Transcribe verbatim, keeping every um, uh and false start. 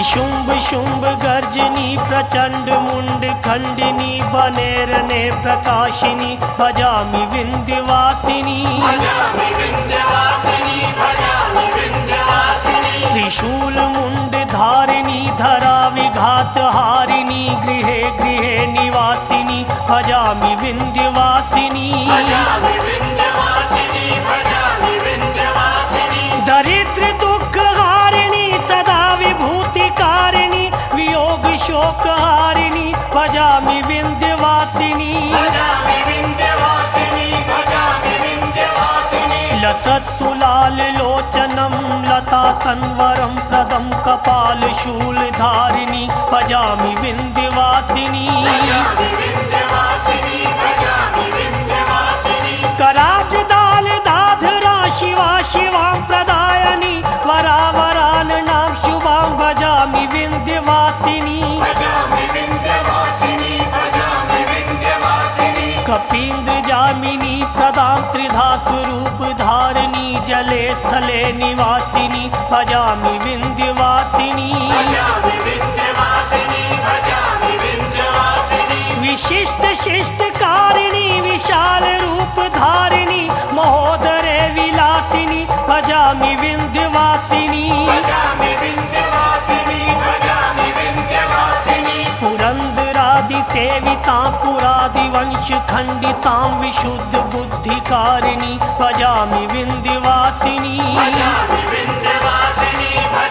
निशुंभ शुंभ गर्जनी प्रचंड मुंड खंडिनी बनेरने प्रकाशिनी भजामि विंध्यवासिनी त्रिशूल मुंड धारिणी धरा विघात हारिणी गृहे गृहे निवासिनी भजामि विंध्यवासिनी दरिद्र दुख हारिणी सदा विभूति कारिणी वियोग शोक हारिणी भजामि विंध्यवासिनी लसत्सुलाल लोचनम लता संवरम प्रदम कपाल शूल धारिणी भजामि विंध्यवासिनी कराब्ज दाल दाधरा शिवा शिवां प्रदायनी वरा वरान नाम शुभां भजामि विंध्यवासिनी कपींद्र जामिनी प्रदां त्रिधा स्वरूप धारिणी जले स्थले निवासिनी भजामि विंध्यवासिनी विशिष्ट शिष्ट कारिणी विशाल रूप धारिणी महोदरे विलासिनी भजामि विंध्यवासिनी पुरंदरादि सेविता पुरादि वंश खंडितां विशुद्ध बुद्धिकारिणी भजामि विंध्यवासिनी